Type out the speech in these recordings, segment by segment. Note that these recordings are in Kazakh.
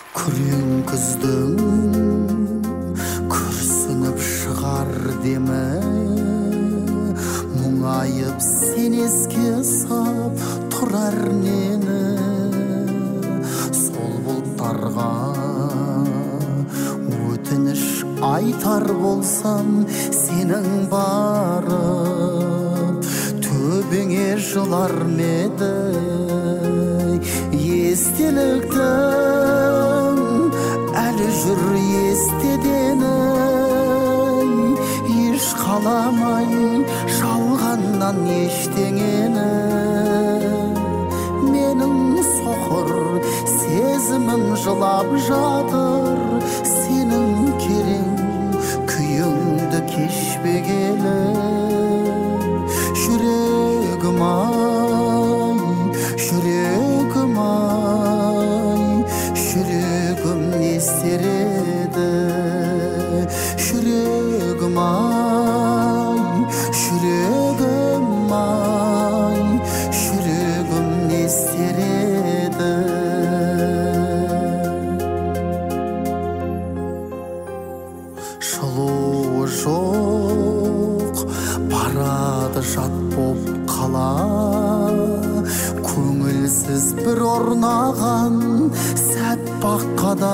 Күрең күздің күрсініп шығар демі, мұңайып сен еске сап тұрар нені. Сол бұлттарға өтініш айтар болсам, сенің барып төбеңе жылар меді. Естеліктің әлі жүр естедені, еш қаламай шалғаннан ештеңені. Менің соқыр сезімім жылап жатыр, сенің керең күйіңді кешпегелі. Жүрегім ай, жүрегім ай, жүрегім не істер еді. Жүрегім ай, жүрегім ай, жүрегім не істер еді. Жылуы жоқ барады жат боп қала, көңілсіз бір орнаған сәт баққада.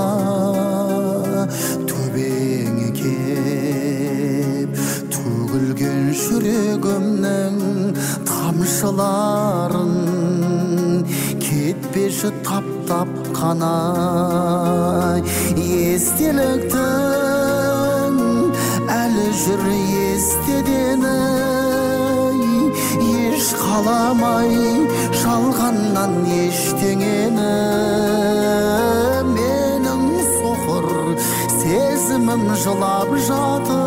Төбеңе кеп төгілген жүрегімнің тамшыларын, кетпеші таптап қана. Естеліктің әлі жүр естедені, еш қаламай жалғаннан ештеңені. Менің соқыр сезімім жылап жатыр,